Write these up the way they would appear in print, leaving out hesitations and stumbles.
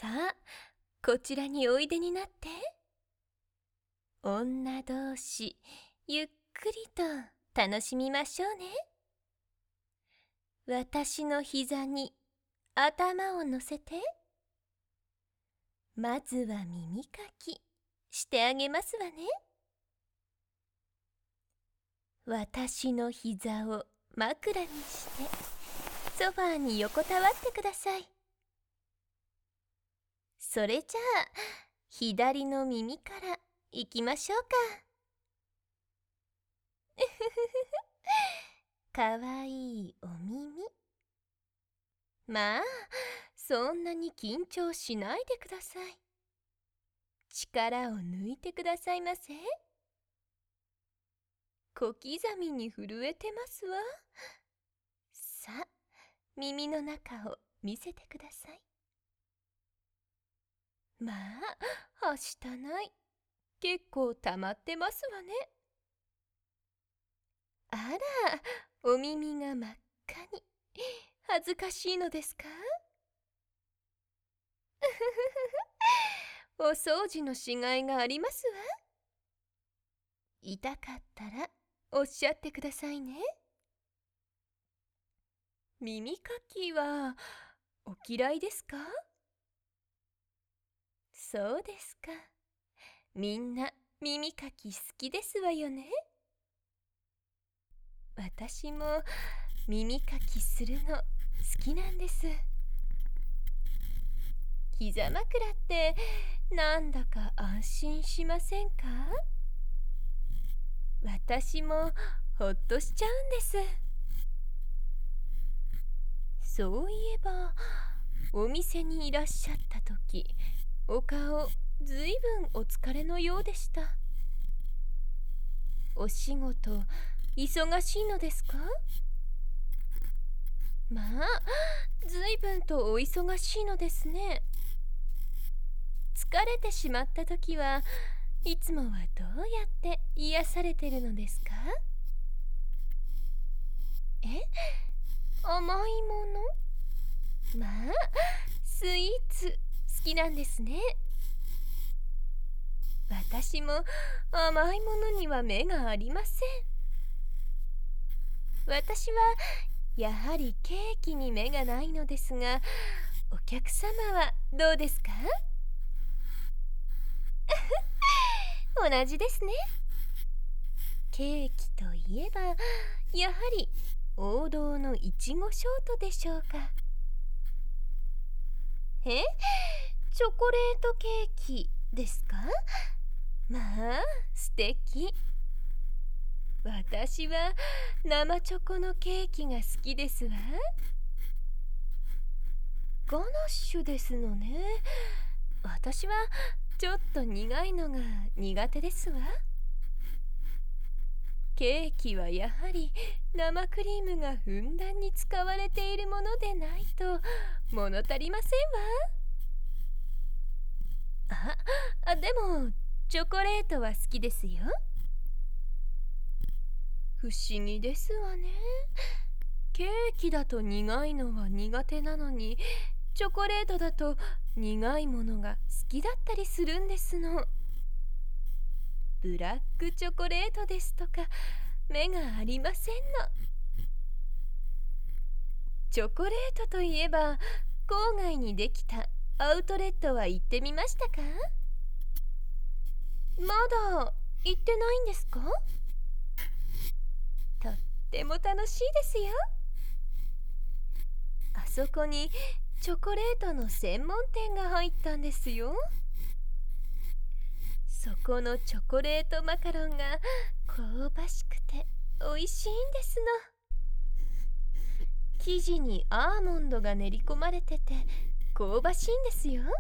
さあ、こちらにおいでになって。女同士、ゆっくりと楽しみましょうね。私の膝に頭を乗せて。まずは耳かきしてあげますわね。私の膝を枕にしてソファーに横たわってください。それじゃあ左の耳からいきましょうか。かわいいお耳。まあそんなに緊張しないでください。力を抜いてくださいませ。小刻みに震えてますわ。さあ、耳の中を見せてください。まあ、はしたない。結構溜まってますわね。あら、お耳が真っ赤に。恥ずかしいのですか？お掃除のしがいがありますわ。痛かったらおっしゃってくださいね。耳かきはお嫌いですか？そうですか。みんな耳かき好きですわよね。私も耳かきするの好きなんです。膝枕ってなんだか安心しませんか？私もほっとしちゃうんです。そういえばお店にいらっしゃった時、お顔ずいぶんお疲れのようでした。お仕事忙しいのですか？まあずいぶんとお忙しいのですね。疲れてしまった時はいつもはどうやって癒されてるのですか？甘いもの？まあスイーツ好きなんですね。私も甘いものには目がありません。私はやはりケーキに目がないのですが、お客様はどうですか？同じですね。ケーキといえばやはり王道のいちごショートでしょうか。チョコレートケーキですか？まあ素敵。私は生チョコのケーキが好きですわ。ガナッシュですのね。私はちょっと苦いのが苦手ですわ。ケーキはやはり生クリームがふんだんに使われているものでないと物足りませんわ。でもチョコレートは好きですよ。不思議ですわね。ケーキだと苦いのは苦手なのに、チョコレートだと苦いものが好きだったりするんですの。ブラックチョコレートですとか目がありませんの。チョコレートといえば郊外にできたアウトレットは行ってみましたか？まだ行ってないんですか？とっても楽しいですよ。あそこにチョコレートの専門店が入ったんですよ。そこのチョコレートマカロンが香ばしくて美味しいんですの。生地にアーモンドが練り込まれてて香ばしいんですよ。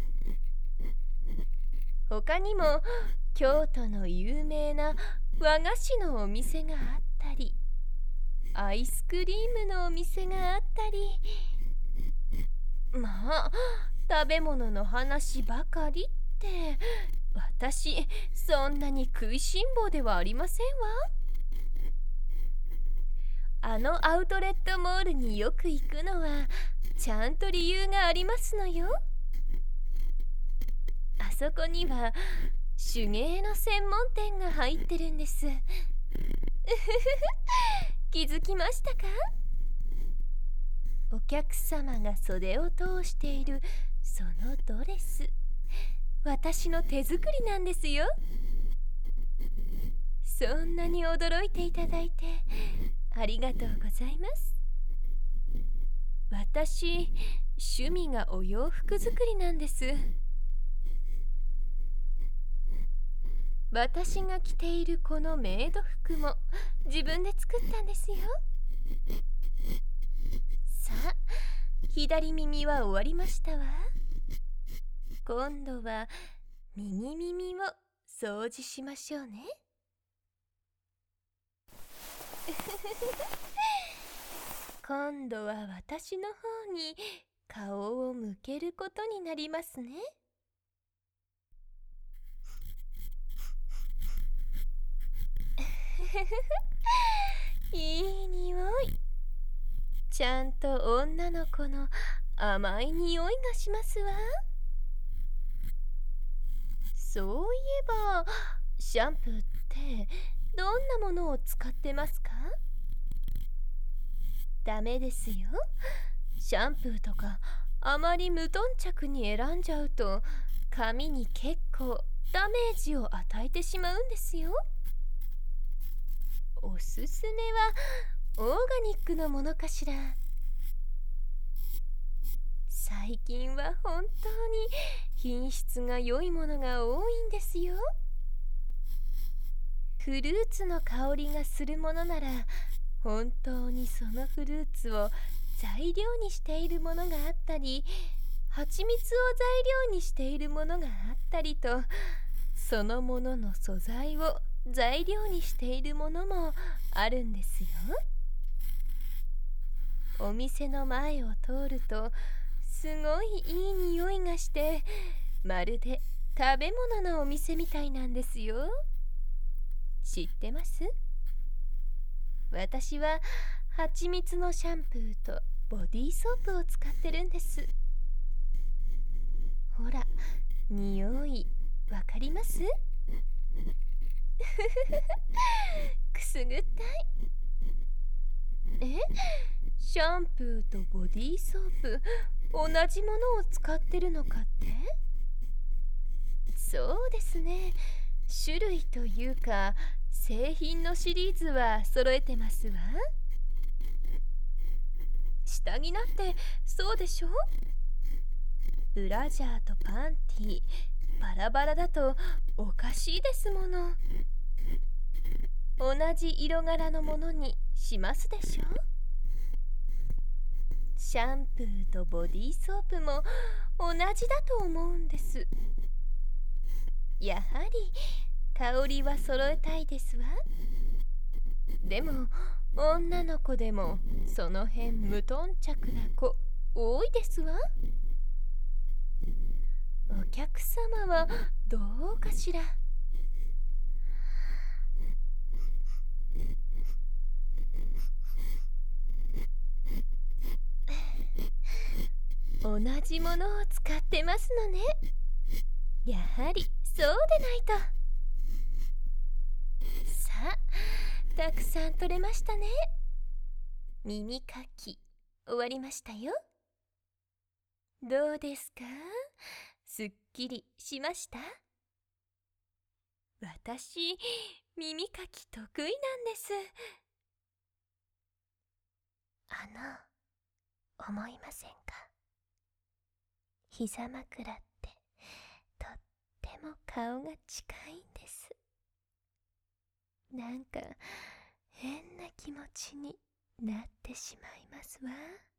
他にも京都の有名な和菓子のお店があったり、アイスクリームのお店があったり、まあ食べ物の話ばかりって、私そんなに食いしん坊ではありませんわ。あのアウトレットモールによく行くのはちゃんと理由がありますのよ。 そこには手芸の専門店が入ってるんです。気づきましたか？お客様が袖を通しているそのドレス、私の手作りなんですよ。そんなに驚いていただいてありがとうございます。私、趣味がお洋服作りなんです。私が着ているこのメイド服も自分で作ったんですよ。さあ、左耳は終わりましたわ。今度は右耳を掃除しましょうね。今度は私の方に顔を向けることになりますね。いい匂い。ちゃんと女の子の甘い匂いがしますわ。そういえば、シャンプーってどんなものを使ってますか？ダメですよ。シャンプーとかあまり無頓着に選んじゃうと髪に結構ダメージを与えてしまうんですよ。おすすめはオーガニックのものかしら。最近は本当に品質が良いものが多いんですよ。フルーツの香りがするものなら本当にそのフルーツを材料にしているものがあったり、蜂蜜を材料にしているものがあったりと、そのものの素材を材料にしているものもあるんですよ。お店の前を通るとすごいいい匂いがして、まるで食べ物のお店みたいなんですよ。知ってます？私は蜂蜜のシャンプーとボディーソープを使ってるんです。ほら、匂いわかります？くすぐったい。え？シャンプーとボディーソープ、同じものを使ってるのかって？そうですね。種類というか製品のシリーズは揃えてますわ。下着なんてそうでしょ？ブラジャーとパンティバラバラだとおかしいですもの。同じ色柄のものにしますでしょ？シャンプーとボディーソープも同じだと思うんです。やはり香りは揃えたいですわ。でも女の子でもその辺無頓着な子多いですわ。お客様はどうかしら。同じものを使ってますのね。やはりそうでないと。さあ、たくさん取れましたね。耳かき終わりましたよ。どうですか？すっきりしました？私、耳かき得意なんです。思いませんか？膝枕ってとっても顔が近いんです。なんか変な気持ちになってしまいますわ。